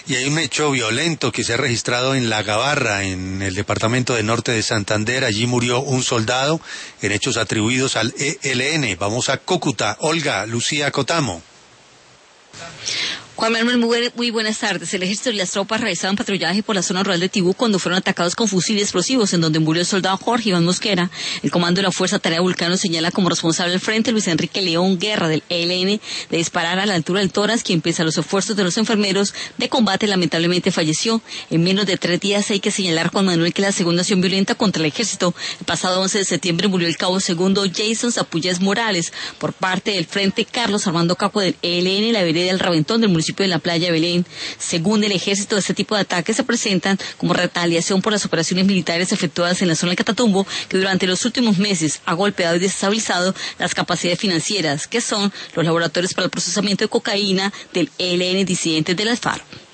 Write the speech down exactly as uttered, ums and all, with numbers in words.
Y hay un hecho violento que se ha registrado en La Gabarra, en el departamento de Norte de Santander. Allí murió un soldado en hechos atribuidos al E L N. Vamos a Cúcuta. Olga Lucía Cotamo. Juan Manuel, muy, muy buenas tardes. El ejército y las tropas realizaban patrullaje por la zona rural de Tibú cuando fueron atacados con fusiles explosivos, en donde murió el soldado Jorge Iván Mosquera. El comando de la Fuerza Tarea Vulcano señala como responsable al frente Luis Enrique León Guerra del E L N de disparar a la altura del tórax, quien pese a los esfuerzos de los enfermeros de combate lamentablemente falleció. En menos de tres días hay que señalar, Juan Manuel, que la segunda acción violenta contra el ejército. El pasado once de septiembre murió el cabo segundo Jason Zapullas Morales por parte del frente Carlos Armando Capo del E L N en la vereda del Raventón del municipio de La Playa Belén. Según el ejército, este tipo de ataques se presentan como retaliación por las operaciones militares efectuadas en la zona del Catatumbo, que durante los últimos meses ha golpeado y desestabilizado las capacidades financieras, que son los laboratorios para el procesamiento de cocaína del E L N disidentes de las FARC.